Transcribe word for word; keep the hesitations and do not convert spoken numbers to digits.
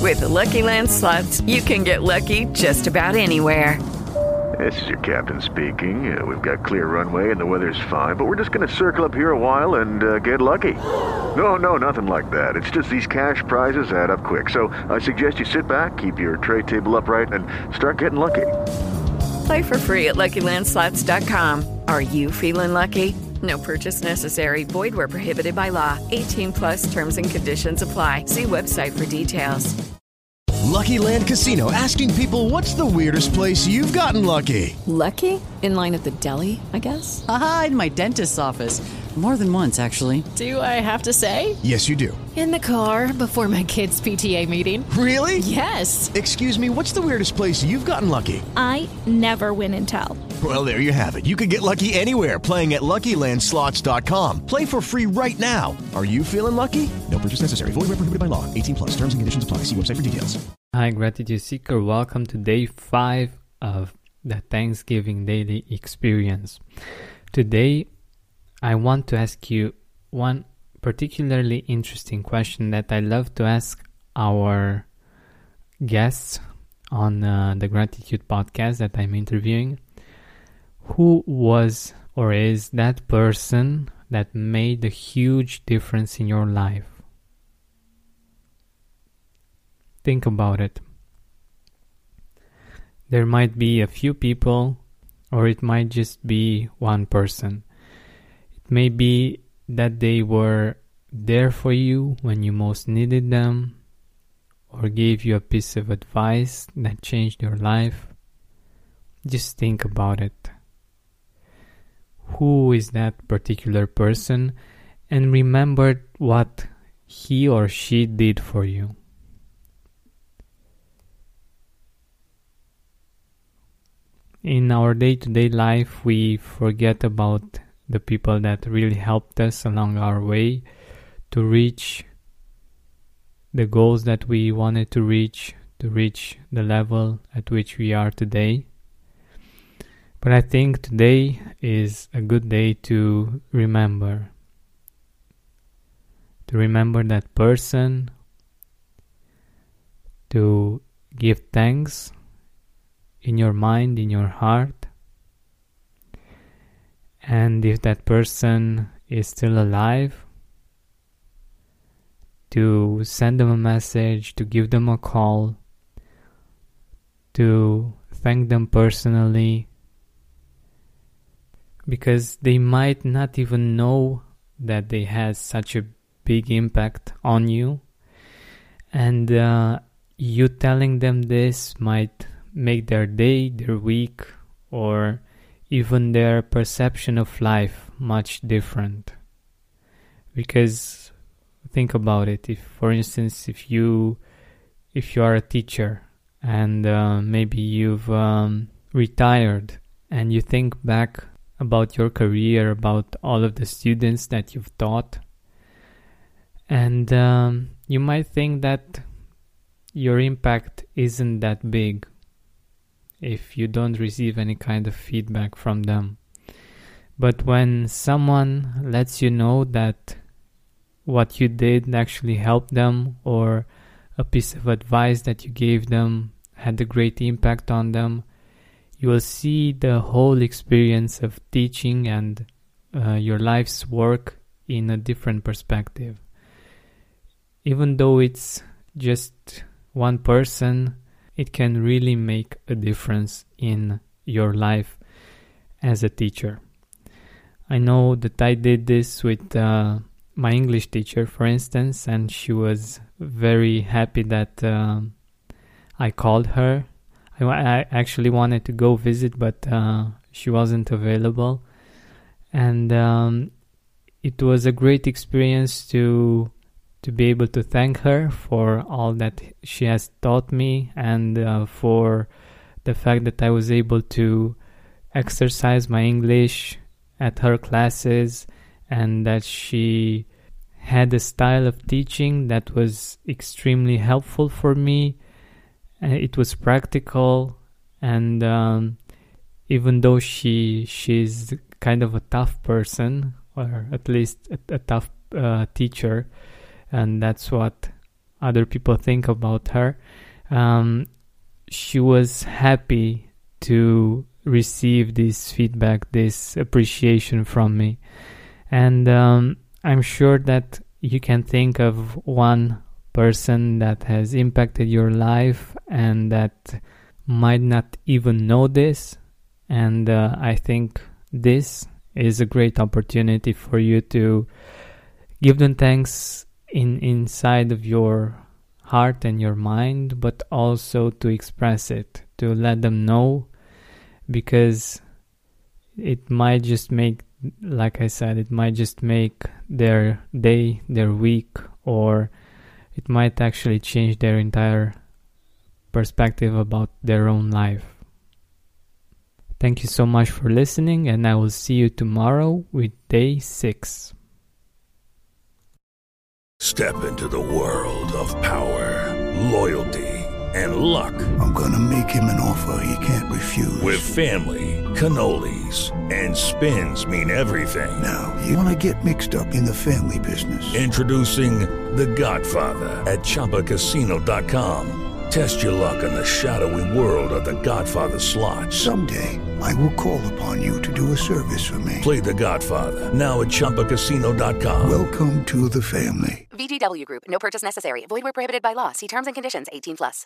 With the Lucky Land Slots, you can get lucky just about anywhere. This is your captain speaking. Uh, we've got clear runway and the weather's fine, but we're just going to circle up here a while and uh, get lucky. No, no, nothing like that. It's just these cash prizes add up quick. So I suggest you sit back, keep your tray table upright, and start getting lucky. Play for free at Lucky Land Slots dot com. Are you feeling lucky? No purchase necessary. Void where prohibited by law. eighteen plus terms and conditions apply. See website for details. Lucky Land Casino, asking people, what's the weirdest place you've gotten lucky? Lucky? In line at the deli, I guess? Aha, in my dentist's office. More than once, actually. Do I have to say? Yes, you do. In the car before my kids' P T A meeting. Really? Yes. Excuse me, what's the weirdest place you've gotten lucky? I never win and tell. Well, there you have it. You can get lucky anywhere, playing at Lucky Land Slots dot com. Play for free right now. Are you feeling lucky? No purchase necessary. Void where prohibited by law. eighteen plus. Terms and conditions apply. See website for details. Hi, Gratitude Seeker. Welcome to day five of the Thanksgiving Daily Experience. Today, I want to ask you one particularly interesting question that I love to ask our guests on uh, the Gratitude podcast that I'm interviewing. Who was or is that person that made a huge difference in your life? Think about it. There might be a few people, or it might just be one person. It may be that they were there for you when you most needed them, or gave you a piece of advice that changed your life. Just think about it. Who is that particular person? And remember what he or she did for you. In our day-to-day life, we forget about the people that really helped us along our way to reach the goals that we wanted to reach, to reach the level at which we are today. But I think today is a good day to remember. To remember that person, to give thanks in your mind, in your heart. And if that person is still alive, to send them a message, to give them a call, to thank them personally, because they might not even know that they had such a big impact on you. And uh, you telling them this might make their day, their week, or even their perception of life much different. Because think about it. If, for instance, if you if you are a teacher and uh, maybe you've um, retired and you think back about your career, about all of the students that you've taught, and um, you might think that your impact isn't that big if you don't receive any kind of feedback from them. But when someone lets you know that what you did actually helped them, or a piece of advice that you gave them had a great impact on them, you will see the whole experience of teaching and uh, your life's work in a different perspective. Even though it's just one person, it can really make a difference in your life as a teacher. I know that I did this with uh, my English teacher, for instance, and she was very happy that uh, I called her. I, I actually wanted to go visit, but uh, she wasn't available. And um, it was a great experience to to be able to thank her for all that she has taught me, and uh, for the fact that I was able to exercise my English at her classes, and that she had a style of teaching that was extremely helpful for me. Uh, it was practical, and um, even though she she's kind of a tough person, or at least a, a tough uh, teacher, and that's what other people think about her. Um, she was happy to receive this feedback, this appreciation from me. And um, I'm sure that you can think of one person that has impacted your life and that might not even know this. And uh, I think this is a great opportunity for you to give them thanks in inside of your heart and your mind, but also to express it, to let them know, because it might just make, like I said, it might just make their day, their week, or it might actually change their entire perspective about their own life. Thank you so much for listening, and I will see you tomorrow with day six. Step into the world of power, loyalty, and luck. I'm gonna make him an offer he can't refuse. With family, cannolis, and spins mean everything. Now, you wanna get mixed up in the family business. Introducing The Godfather at Chumba Casino dot com. Test your luck in the shadowy world of The Godfather slot. Someday, I will call upon you to do a service for me. Play The Godfather, now at Chumba Casino dot com. Welcome to the family. V G W Group. No purchase necessary. Void where prohibited by law. See terms and conditions. eighteen plus.